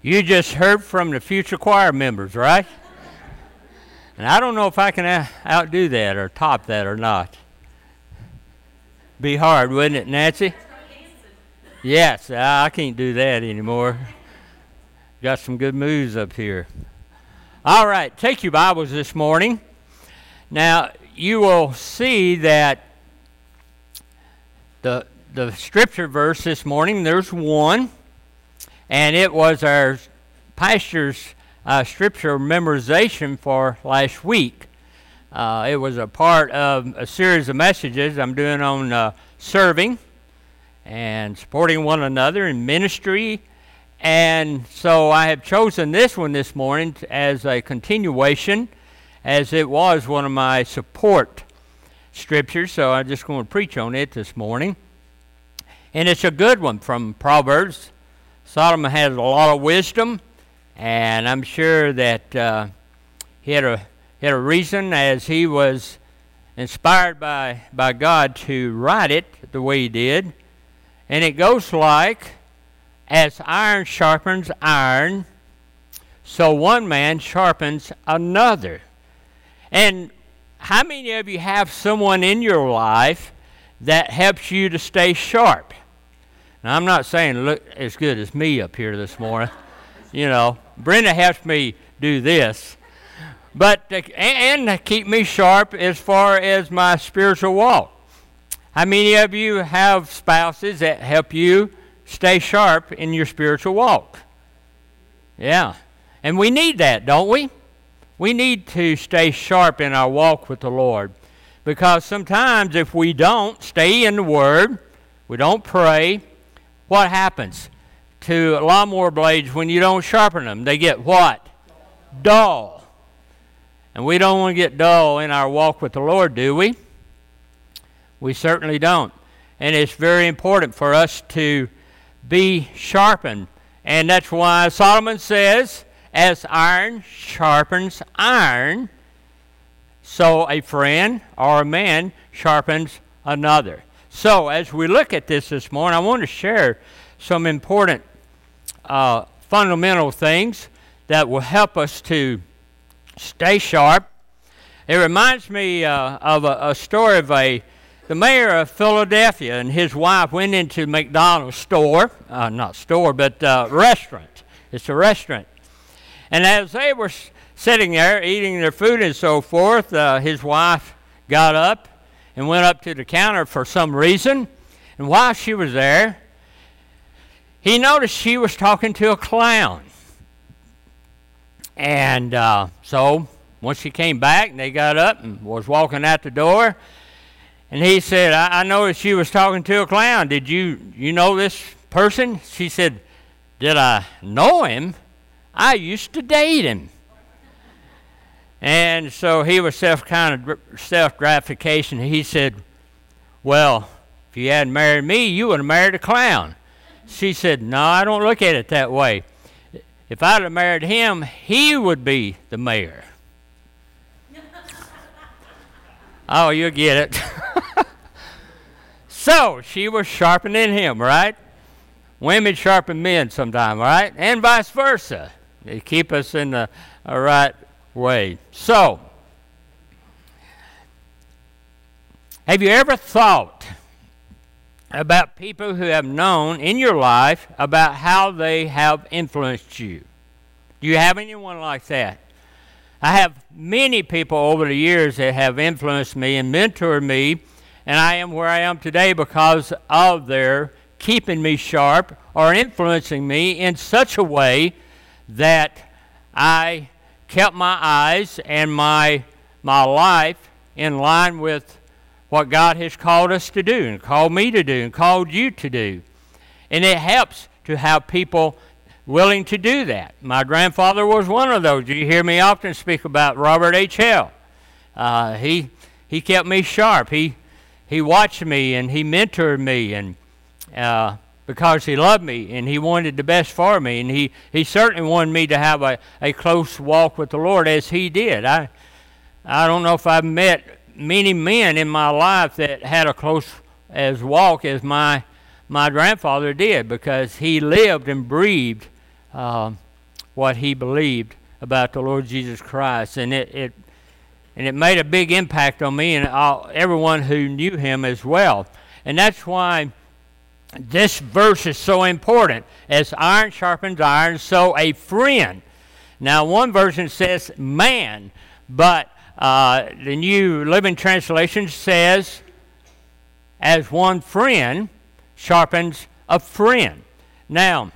You just heard from the future choir members, right? And I don't know if I can outdo that or top that or not. Be hard, wouldn't it, Nancy? Yes, I can't do that anymore. Got some good moves up here. All right, take your Bibles this morning. Now, you will see that the scripture verse this morning, there's one. And it was our pastor's scripture memorization for last week. It was a part of a series of messages I'm doing on serving and supporting one another in ministry. And so I have chosen this one this morning as a continuation, as it was one of my support scriptures. So I'm just going to preach on it this morning. And it's a good one from Proverbs. Solomon had a lot of wisdom, and I'm sure that he had a reason, as he was inspired by God to write it the way he did. And it goes like, as iron sharpens iron, so one man sharpens another. And how many of you have someone in your life that helps you to stay sharp? Now, I'm not saying look as good as me up here this morning. You know, Brenda helps me do this. But, and keep me sharp as far as my spiritual walk. How many of you have spouses that help you stay sharp in your spiritual walk? Yeah. And we need that, don't we? We need to stay sharp in our walk with the Lord. Because sometimes if we don't stay in the Word, we don't pray, what happens to lawnmower blades when you don't sharpen them? They get what? Dull. And we don't want to get dull in our walk with the Lord, do we? We certainly don't. And it's very important for us to be sharpened. And that's why Solomon says, as iron sharpens iron, so a friend or a man sharpens another. So, as we look at this morning, I want to share some important fundamental things that will help us to stay sharp. It reminds me of a story of the mayor of Philadelphia and his wife went into McDonald's store, restaurant. It's a restaurant. And as they were sitting there eating their food and so forth, his wife got up and went up to the counter for some reason. And while she was there, he noticed she was talking to a clown. And so once she came back, and they got up and was walking out the door, and he said, I noticed you was talking to a clown. Did you know this person? She said, did I know him? I used to date him. And so he was self-gratification. He said, well, if you hadn't married me, you would have married a clown. She said, no, I don't look at it that way. If I'd have married him, he would be the mayor. Oh, you'll get it. So she was sharpening him, right? Women sharpen men sometimes, right? And vice versa. They keep us in the right way. So, have you ever thought about people who have known in your life about how they have influenced you? Do you have anyone like that? I have many people over the years that have influenced me and mentored me, and I am where I am today because of their keeping me sharp or influencing me in such a way that I kept my eyes and my life in line with what God has called us to do and called me to do and called you to do. And it helps to have people willing to do that. My grandfather was one of those. You hear me often speak about Robert H. Hale. He kept me sharp. He watched me and he mentored me and because he loved me and he wanted the best for me, and he certainly wanted me to have a close walk with the Lord as he did. I don't know if I've met many men in my life that had a close as walk as my grandfather did, because he lived and breathed what he believed about the Lord Jesus Christ, and it made a big impact on me and everyone who knew him as well. And that's why this verse is so important. As iron sharpens iron, so a friend. Now, one version says man, but the New Living Translation says, as one friend sharpens a friend. Now,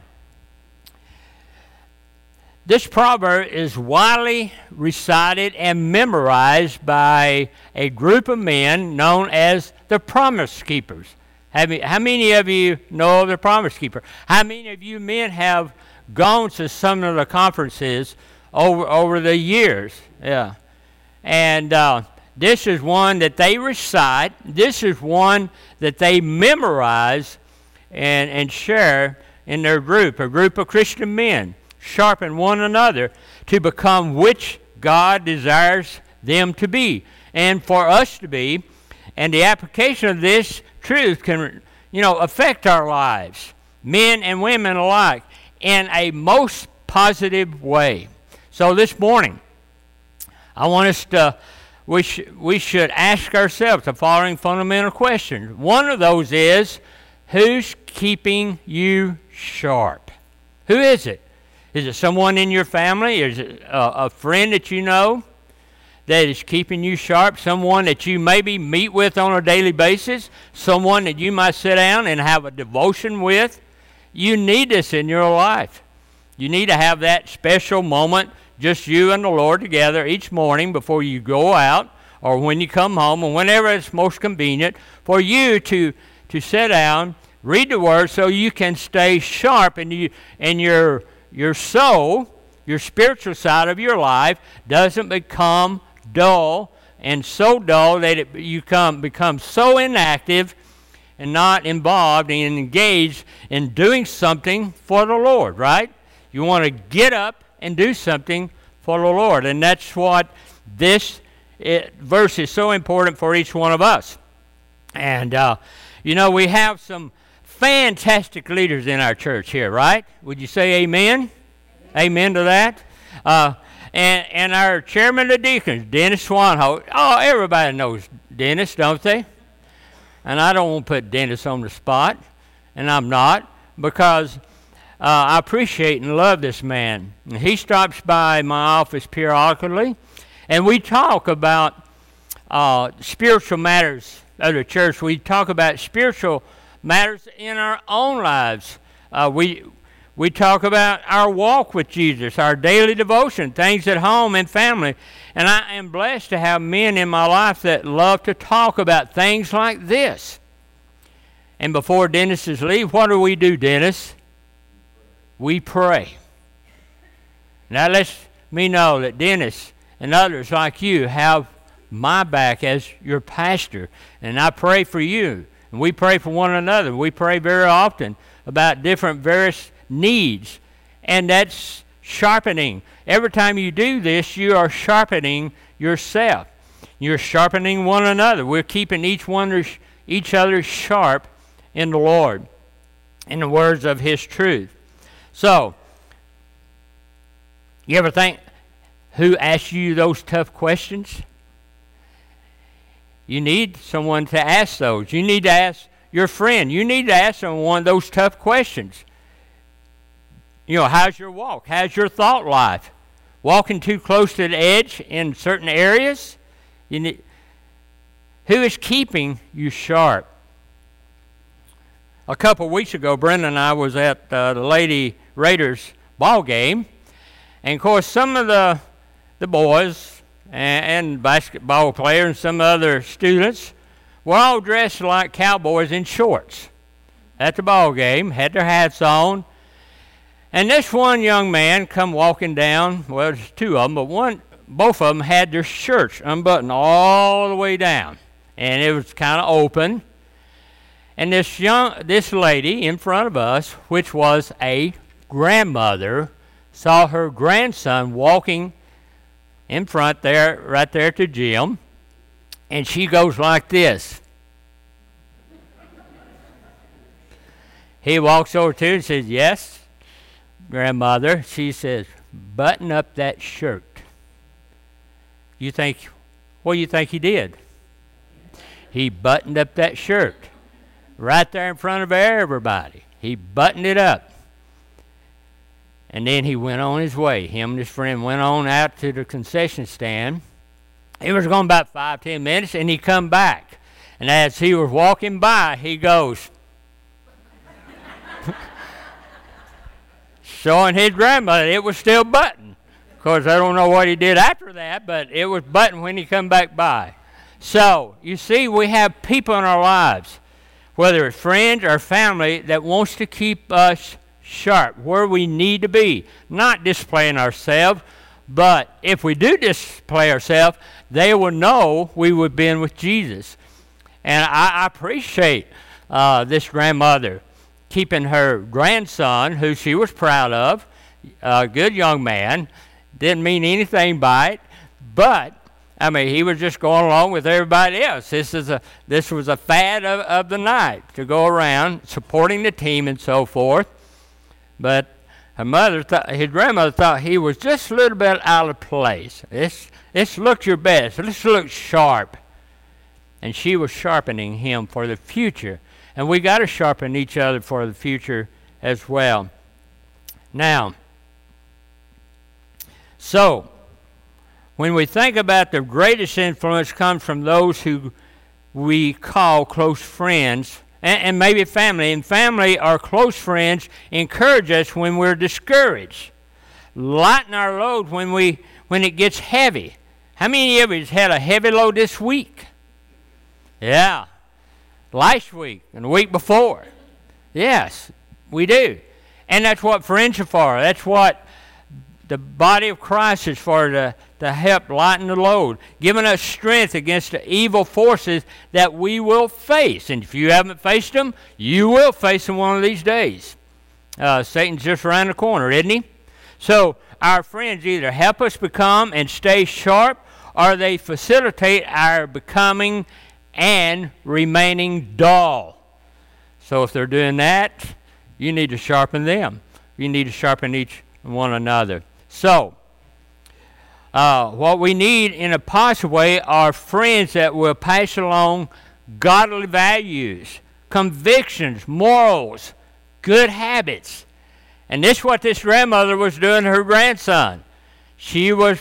this proverb is widely recited and memorized by a group of men known as the Promise Keepers. How many of you know of the Promise Keeper? How many of you men have gone to some of the conferences over the years? Yeah. And this is one that they recite. This is one that they memorize and share in their group, a group of Christian men. Sharpen one another to become which God desires them to be and for us to be. And the application of this truth can, affect our lives, men and women alike, in a most positive way. So this morning, I want us to, we should ask ourselves the following fundamental questions. One of those is, who's keeping you sharp? Who is it? Is it someone in your family? Is it a friend that you know that is keeping you sharp? Someone that you maybe meet with on a daily basis? Someone that you might sit down and have a devotion with? You need this in your life. You need to have that special moment, just you and the Lord together each morning before you go out or when you come home or whenever it's most convenient for you to sit down, read the Word so you can stay sharp and your soul, your spiritual side of your life, doesn't become dull, and so dull that you become so inactive and not involved and engaged in doing something for the Lord, right? You want to get up and do something for the Lord, and that's what this verse is so important for each one of us. And, we have some fantastic leaders in our church here, right? Would you say amen? Amen to that. And our chairman of the deacons, Dennis Swanholt. Oh, everybody knows Dennis, don't they? And I don't want to put Dennis on the spot, and I'm not, because I appreciate and love this man. And he stops by my office periodically, and we talk about spiritual matters of the church. We talk about spiritual matters in our own lives. We talk about our walk with Jesus, our daily devotion, things at home and family. And I am blessed to have men in my life that love to talk about things like this. And before Dennis's leave, what do, Dennis? We pray. That lets me know that Dennis and others like you have my back as your pastor. And I pray for you. And we pray for one another. We pray very often about different various needs. And that's sharpening. Every time you do this, you are sharpening yourself. You're sharpening one another. We're keeping each other sharp in the Lord, in the words of His truth. So, you ever think who asks you those tough questions? You need someone to ask those. You need to ask your friend. You need to ask someone those tough questions. How's your walk? How's your thought life? Walking too close to the edge in certain areas? Who is keeping you sharp? A couple weeks ago, Brenda and I was at the Lady Raiders ball game. And, of course, some of the boys and basketball players and some other students were all dressed like cowboys in shorts at the ball game, had their hats on. And this one young man come walking down. Well, there's two of them, but both of them had their shirts unbuttoned all the way down, and it was kind of open. And this lady in front of us, which was a grandmother, saw her grandson walking in front there, right there at the gym, and she goes like this. He walks over to her and says, "Yes, grandmother." She says, button up that shirt. What do you think he did? He buttoned up that shirt right there in front of everybody. He buttoned it up. And then he went on his way. Him and his friend went on out to the concession stand. It was going about 5-10 minutes, and he come back. And as he was walking by, he goes, showing his grandmother it was still buttoned. Of course, I don't know what he did after that, but it was buttoned when he come back by. So, you see, we have people in our lives, whether it's friends or family, that wants to keep us sharp, where we need to be. Not displaying ourselves, but if we do display ourselves, they will know we have been with Jesus. And I appreciate this grandmother keeping her grandson, who she was proud of, a good young man, didn't mean anything by it, but I mean, he was just going along with everybody else. This was a fad of the night to go around supporting the team and so forth. But his grandmother thought he was just a little bit out of place. Let's look your best. Let's look sharp. And she was sharpening him for the future. And we got to sharpen each other for the future as well. Now, so when we think about the greatest influence comes from those who we call close friends, and maybe family. And family or close friends encourage us when we're discouraged. Lighten our load when it gets heavy. How many of you had a heavy load this week? Yeah. Last week and the week before. Yes, we do. And that's what friends are for. That's what the body of Christ is for, to help lighten the load, giving us strength against the evil forces that we will face. And if you haven't faced them, you will face them one of these days. Satan's just around the corner, isn't he? So our friends either help us become and stay sharp, or they facilitate our becoming and remaining dull. So if they're doing that, you need to sharpen them. You need to sharpen each one another. So, what we need in a positive way are friends that will pass along godly values, convictions, morals, good habits. And this is what this grandmother was doing to her grandson. She was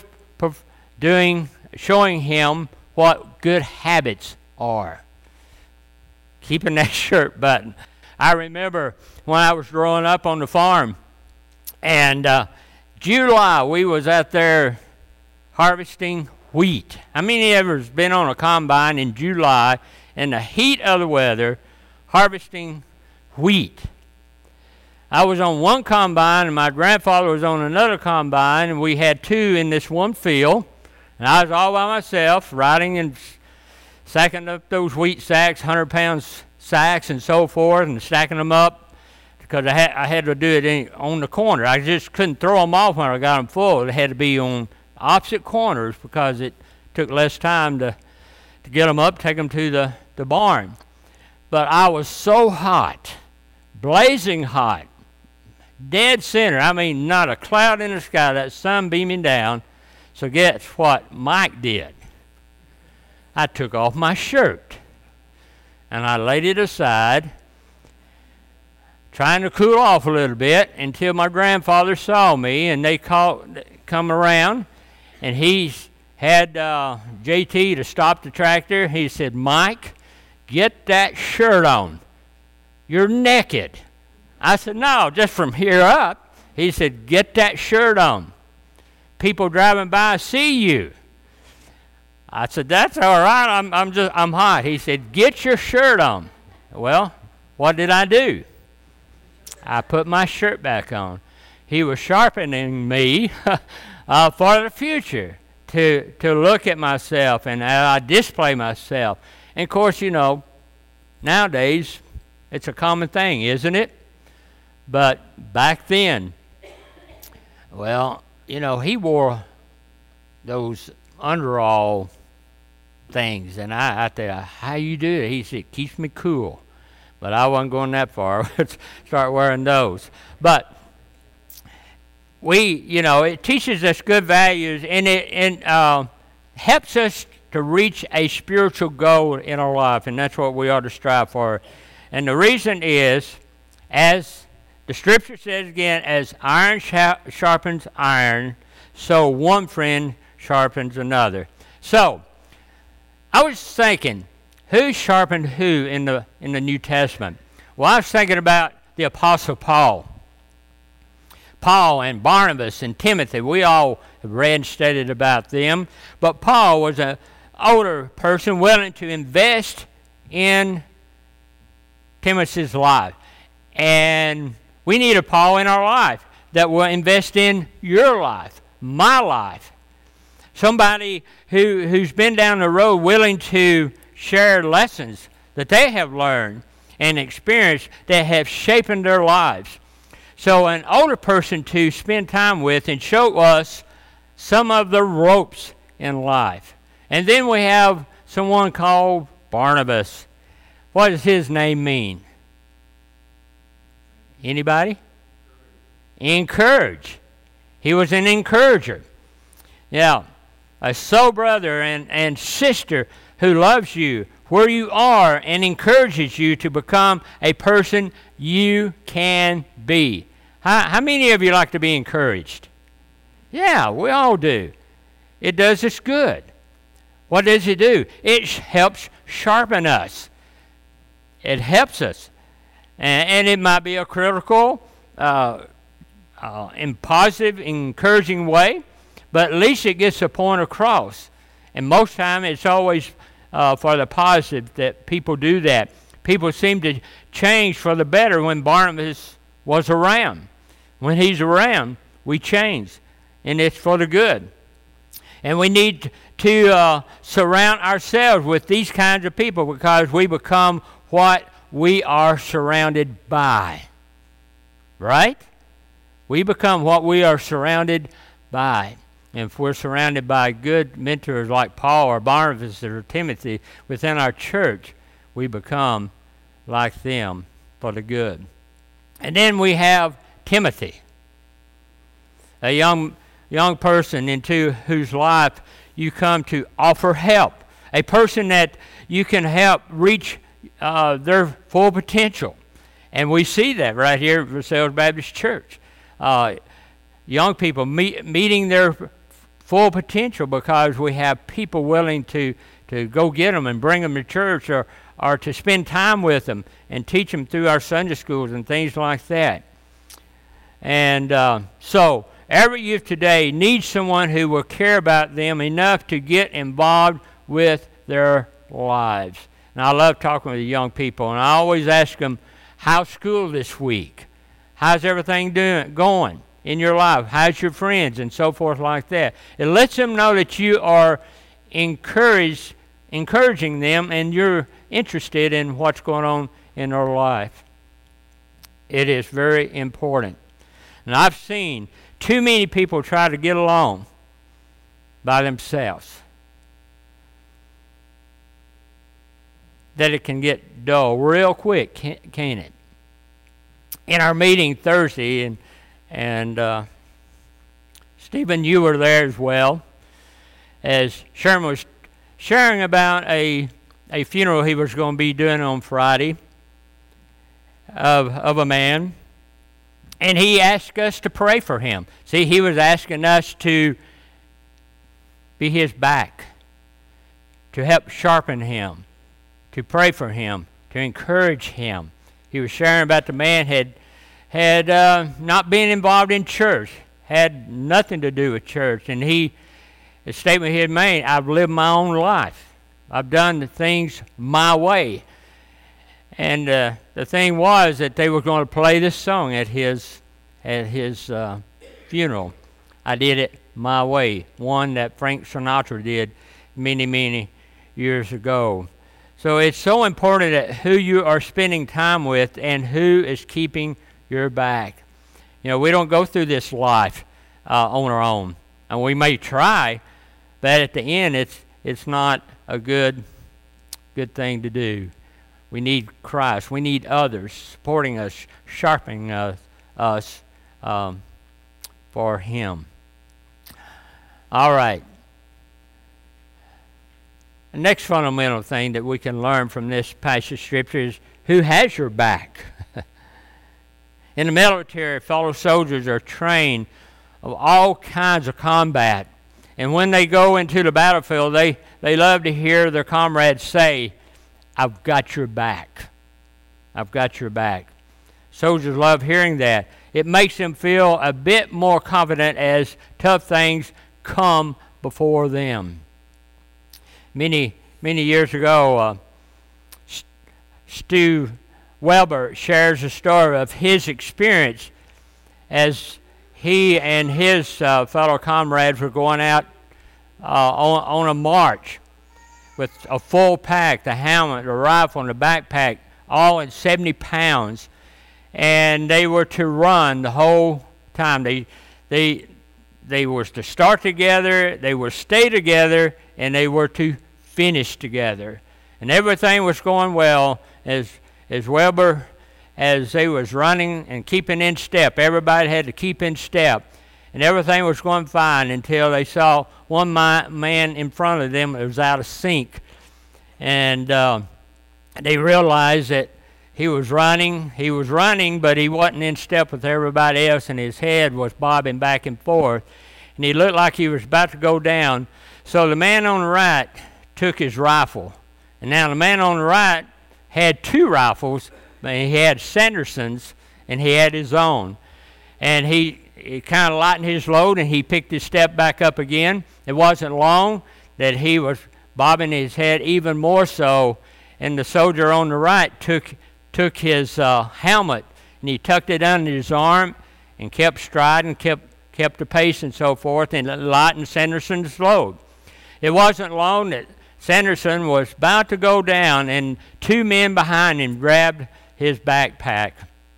showing him what good habits are. Keeping that shirt buttoned. I remember when I was growing up on the farm, and July, we was out there harvesting wheat. How many of you has been on a combine in July in the heat of the weather harvesting wheat? I was on one combine, and my grandfather was on another combine, and we had two in this one field. And I was all by myself, riding and sacking up those wheat sacks, 100-pound sacks and so forth, and stacking them up because I had to do it on the corner. I just couldn't throw them off when I got them full. It had to be on opposite corners because it took less time to get them up, take them to the barn. But I was so hot, blazing hot, dead center. I mean, not a cloud in the sky, that sun beaming down. So guess what Mike did? I took off my shirt and I laid it aside, trying to cool off a little bit until my grandfather saw me, and they come around, and he had JT to stop the tractor. He said, "Mike, get that shirt on. You're naked." I said, "No, just from here up." He said, "Get that shirt on. People driving by see you." I said, "That's all right. I'm hot." He said, "Get your shirt on." Well, what did I do? I put my shirt back on. He was sharpening me for the future to look at myself and I display myself. And of course, you know, nowadays it's a common thing, isn't it? But back then, well, you know, he wore those underall things, and I said, "How you do it?" He said, "It keeps me cool." But I wasn't going that far. Start wearing those. But it teaches us good values, and it helps us to reach a spiritual goal in our life, and that's what we ought to strive for. And the reason is, as the Scripture says again, as iron sharpens iron, so one friend sharpens another. So, I was thinking, who sharpened who in the New Testament? Well, I was thinking about the Apostle Paul. Paul and Barnabas and Timothy, we all have read and studied about them. But Paul was an older person willing to invest in Timothy's life. And we need a Paul in our life that will invest in your life, my life. Somebody who's been down the road willing to share lessons that they have learned and experienced that have shaped their lives. So an older person to spend time with and show us some of the ropes in life. And then we have someone called Barnabas. What does his name mean? Anybody? Encourage. He was an encourager. Yeah, a soul brother and sister who loves you where you are and encourages you to become a person you can be. How many of you like to be encouraged? Yeah, we all do. It does us good. What does it do? It helps sharpen us. It helps us. And it might be a critical, and positive, encouraging way, but at least it gets the point across. And most time it's always for the positive that people do that. People seem to change for the better when Barnabas was around. When he's around, we change, and it's for the good. And we need to surround ourselves with these kinds of people because we become what we are surrounded by. Right? We become what we are surrounded by. And if we're surrounded by good mentors like Paul or Barnabas or Timothy within our church, we become like them for the good. And then we have Timothy, a young person into whose life you come to offer help, a person that you can help reach their full potential. And we see that right here at Versailles Baptist Church. Young people meeting their full potential because we have people willing to go get them and bring them to church or to spend time with them and teach them through our Sunday schools and things like that. And so every youth today needs someone who will care about them enough to get involved with their lives. And I love talking with the young people, and I always ask them, how's school this week? How's everything going in your life? How's your friends? And so forth like that. It lets them know that you are encouraging them and you're interested in what's going on in their life. It is very important. And I've seen too many people try to get along by themselves, that it can get dull real quick, can't it? In our meeting Thursday, and Stephen, you were there as well, as Sherman was sharing about a funeral he was going to be doing on Friday of a man. And he asked us to pray for him. See, he was asking us to be his back, to help sharpen him, to pray for him, to encourage him. He was sharing about the man had not been involved in church, had nothing to do with church. And the statement he had made, I've lived my own life. I've done the things my way. And the thing was that they were going to play this song at his funeral. I did it my way, one that Frank Sinatra did many, many years ago. So it's so important that who you are spending time with and who is keeping your back. You know, we don't go through this life on our own, and we may try, but at the end, it's not a good thing to do. We need Christ. We need others supporting us, sharpening us for him. All right. The next fundamental thing that we can learn from this passage of Scripture is who has your back. In the military, fellow soldiers are trained of all kinds of combat. And when they go into the battlefield, they love to hear their comrades say, "I've got your back. I've got your back." Soldiers love hearing that. It makes them feel a bit more confident as tough things come before them. Many years ago, Stu Weber shares a story of his experience as he and his fellow comrades were going out on a march with a full pack, the helmet, the rifle, and the backpack, all at 70 pounds. And they were to run the whole time. They were to start together, they were to stay together, and they were to finish together. And everything was going well as Weber, as they was running and keeping in step. Everybody had to keep in step. And everything was going fine until they saw one man in front of them that was out of sync. And they realized that he was running, but he wasn't in step with everybody else, and his head was bobbing back and forth. And he looked like he was about to go down. So the man on the right took his rifle. And now the man on the right had two rifles. He had Sanderson's, and he had his own. And he kind of lightened his load, and he picked his step back up again. It wasn't long that he was bobbing his head even more so, and the soldier on the right took his helmet, and he tucked it under his arm and kept striding, kept the pace and so forth, and lightened Sanderson's load. It wasn't long that Sanderson was about to go down, and two men behind him grabbed his backpack,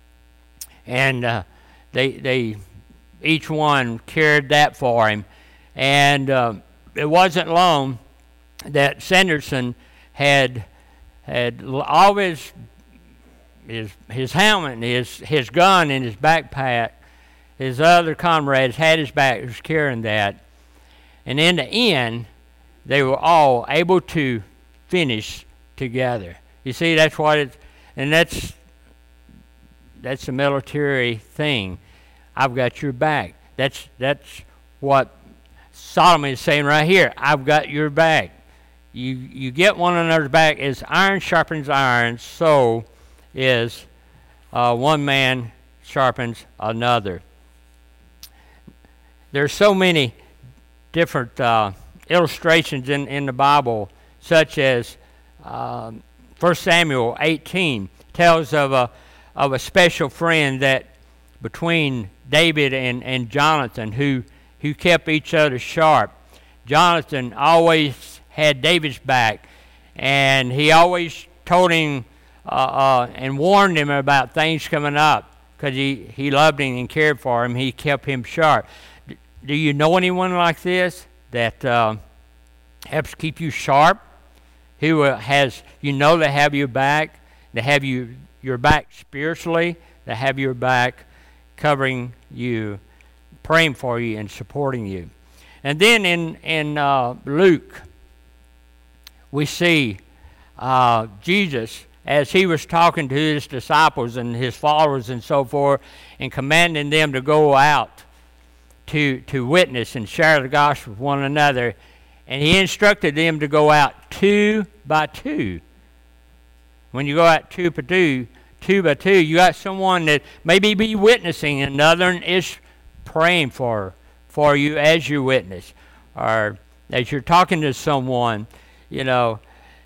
and they each one carried that for him. And it wasn't long that Sanderson had all his helmet and his gun in his backpack. His other comrades had his back, was carrying that. And in the end, they were all able to finish together. You see, that's what it, and that's a military thing. I've got your back. That's what Solomon is saying right here. I've got your back. You get one another's back. As iron sharpens iron, so is one man sharpens another. There's so many different illustrations in the Bible, such as 1 Samuel 18 tells of a special friend that between David and Jonathan who kept each other sharp. Jonathan always had David's back, and he always told him and warned him about things coming up because he loved him and cared for him. He kept him sharp. Do you know anyone like this that helps keep you sharp? Who has, they have your back, they have your back spiritually, they have your back covering you, praying for you, and supporting you. And then in Luke, we see Jesus as he was talking to his disciples and his followers and so forth, and commanding them to go out to witness and share the gospel with one another. And he instructed them to go out 2 by 2. When you go out 2 by 2, you got someone that maybe be witnessing, and another is praying for you as you witness, or as you're talking to someone, and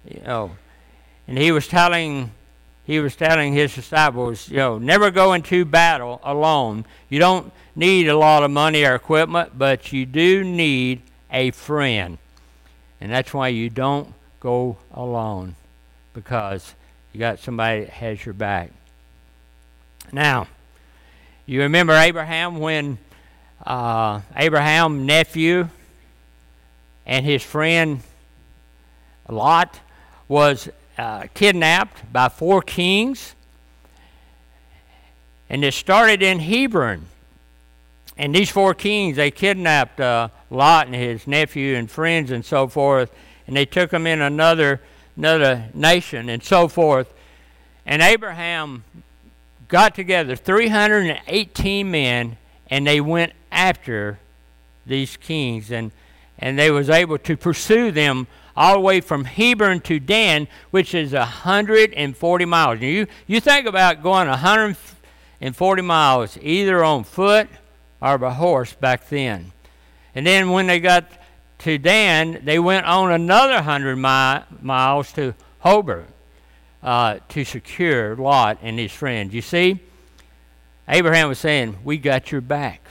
he was telling his disciples, never go into battle alone. You don't need a lot of money or equipment, but you do need a friend. And that's why you don't go alone, because you got somebody that has your back. Now, you remember Abraham when Abraham's nephew and his friend Lot was kidnapped by 4 kings, and it started in Hebron. And these 4 kings, they kidnapped Lot and his nephew and friends and so forth, and they took them in another nation and so forth. And Abraham got together 318 men, and they went after these kings, and they was able to pursue them all the way from Hebron to Dan, which is 140 miles. And you think about going 140 miles either on foot or by horse back then. And then when they got to Dan, they went on another 100 miles to Hobart to secure Lot and his friends. You see, Abraham was saying, we got your back.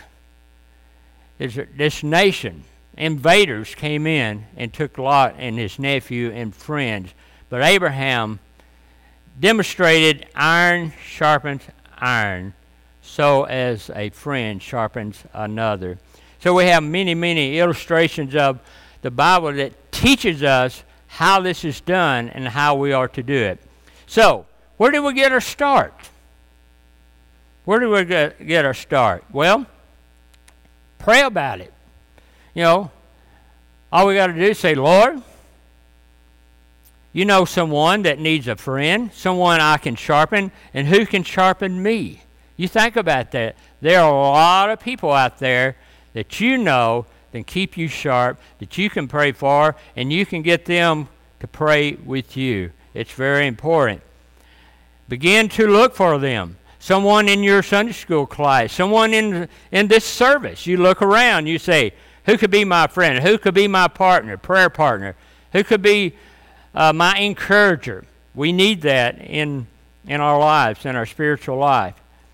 This nation, invaders came in and took Lot and his nephew and friends. But Abraham demonstrated iron sharpens iron, so as a friend sharpens another. So we have many, many illustrations of the Bible that teaches us how this is done and how we are to do it. So, where did we get our start? Where did we get our start? Well, pray about it. You know, all we got to do is say, Lord, you know someone that needs a friend, someone I can sharpen, and who can sharpen me? You think about that. There are a lot of people out there that you know that keep you sharp, that you can pray for, and you can get them to pray with you. It's very important. Begin to look for them. Someone in your Sunday school class, someone in this service. You look around, you say, who could be my friend? Who could be my partner, prayer partner? Who could be my encourager? We need that in our lives, in our spiritual life.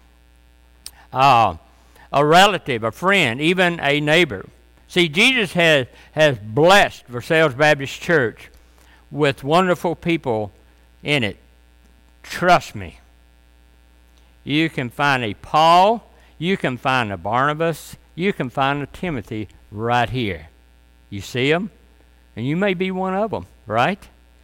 A relative, a friend, even a neighbor. See, Jesus has blessed Versailles Baptist Church with wonderful people in it. Trust me. You can find a Paul, you can find a Barnabas, you can find a Timothy right here. You see them? And you may be one of them, right?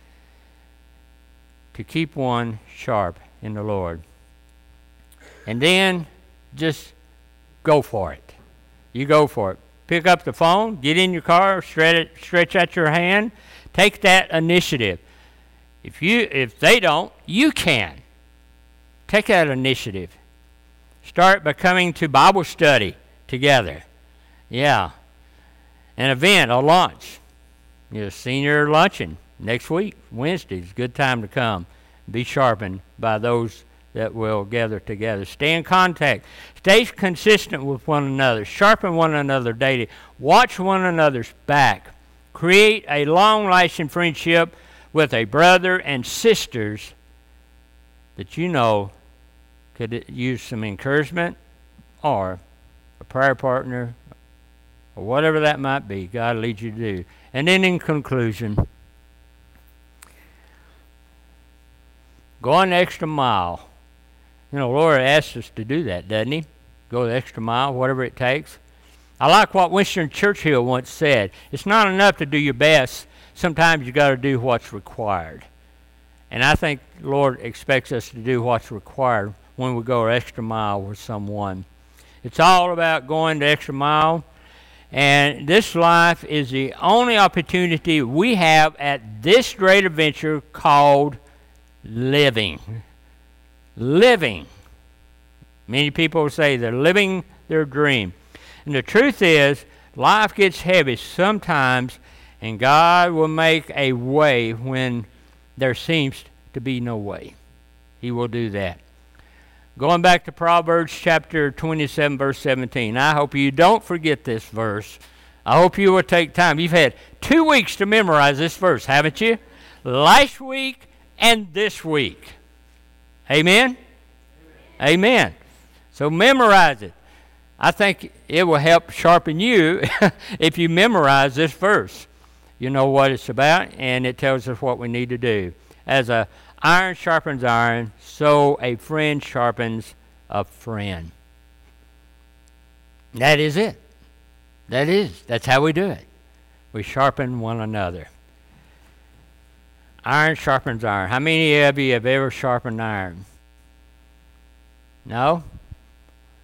To keep one sharp in the Lord. And then just go for it. You go for it. Pick up the phone, get in your car, stretch out your hand, take that initiative. If they don't, you can. Take that initiative. Start by coming to Bible study together. Yeah. An event, a lunch. Senior luncheon next week, Wednesday's a good time to come. Be sharpened by those that will gather together. Stay in contact. Stay consistent with one another. Sharpen one another daily. Watch one another's back. Create a long-lasting friendship with a brother and sisters that you know could use some encouragement or a prayer partner or whatever that might be. God leads you to do. And then in conclusion, going the extra mile. The Lord asks us to do that, doesn't He? Go the extra mile, whatever it takes. I like what Winston Churchill once said. It's not enough to do your best. Sometimes you got to do what's required. And I think the Lord expects us to do what's required when we go an extra mile with someone. It's all about going the extra mile. And this life is the only opportunity we have at this great adventure called living. Living. Many people say they're living their dream. And the truth is, life gets heavy sometimes, and God will make a way when there seems to be no way. He will do that. Going back to Proverbs chapter 27, verse 17. I hope you don't forget this verse. I hope you will take time. You've had 2 weeks to memorize this verse, haven't you? Last week and this week. Amen? Amen. So memorize it. I think it will help sharpen you if you memorize this verse. You know what it's about, and it tells us what we need to do. As a iron sharpens iron, so a friend sharpens a friend. That is it. That's how we do it. We sharpen one another. Iron sharpens iron. How many of you have ever sharpened iron? No?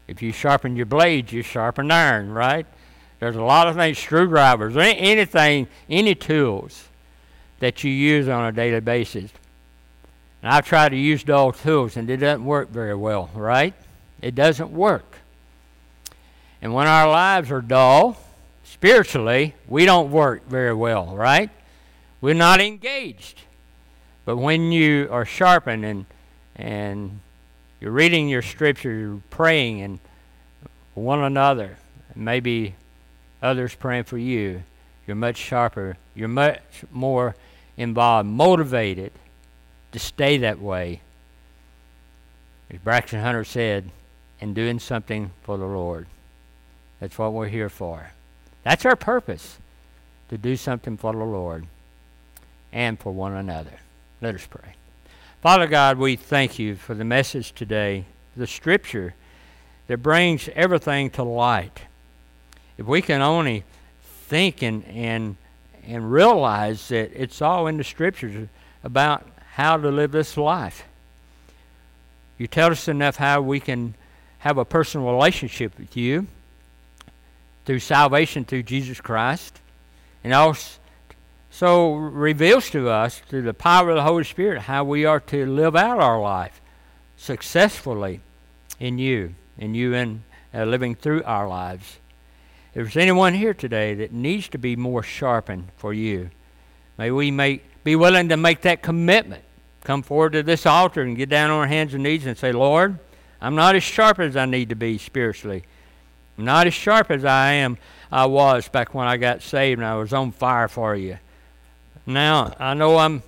If you sharpen your blades, you sharpen iron, right? There's a lot of things, screwdrivers, anything, any tools that you use on a daily basis. And I've tried to use dull tools, and it doesn't work very well, right? It doesn't work. And when our lives are dull, spiritually, we don't work very well, right? We're not engaged. But when you are sharpened and you're reading your scripture, you're praying and for one another, and maybe others praying for you, you're much sharper, you're much more involved, motivated to stay that way. As Braxton Hunter said, in doing something for the Lord. That's what we're here for. That's our purpose, to do something for the Lord and for one another. Let us pray. Father God, we thank you for the message today, the scripture that brings everything to light. If we can only think and realize that it's all in the scriptures about how to live this life. You tell us enough how we can have a personal relationship with you through salvation through Jesus Christ, and also reveals to us through the power of the Holy Spirit how we are to live out our life successfully in you and living through our lives. If there's anyone here today that needs to be more sharpened for you, may we be willing to make that commitment. Come forward to this altar and get down on our hands and knees and say, Lord, I'm not as sharp as I need to be spiritually. I'm not as sharp as I was back when I got saved and I was on fire for you. Now I know I'm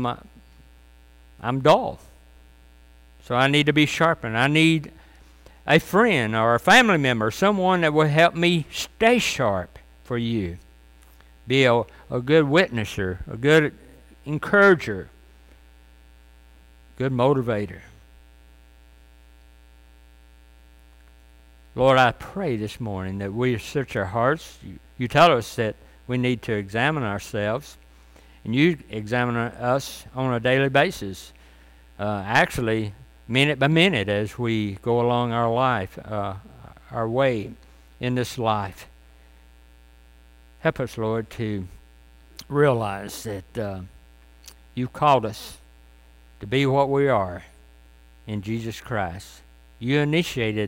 dull. So I need to be sharpened. I need a friend or a family member, someone that will help me stay sharp for you. Be a good witnesser, a good encourager, good motivator. Lord, I pray this morning that we search our hearts. You tell us that we need to examine ourselves, and you examine us on a daily basis, actually minute by minute as we go along our life, our way in this life. Help us, Lord, to realize that you've called us to be what we are in Jesus Christ. You initiated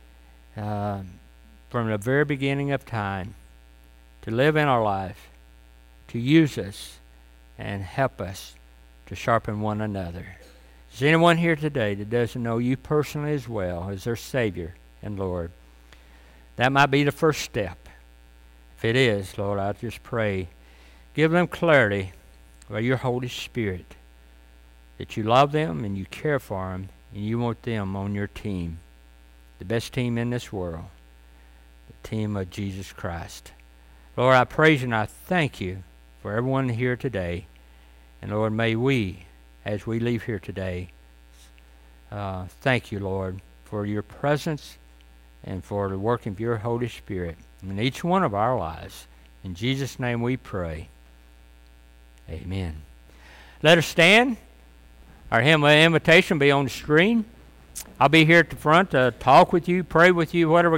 from the very beginning of time to live in our life, to use us and help us to sharpen one another. Is anyone here today that doesn't know you personally as well as their Savior and Lord? That might be the first step. If it is, Lord, I just pray, give them clarity by your Holy Spirit that you love them and you care for them and you want them on your team, the best team in this world, the team of Jesus Christ. Lord, I praise you and I thank you for everyone here today. And Lord, may we, as we leave here today, thank you, Lord, for your presence and for the working of your Holy Spirit in each one of our lives. In Jesus' name we pray. Amen. Let us stand. Our hymn of invitation will be on the screen. I'll be here at the front to talk with you, pray with you, whatever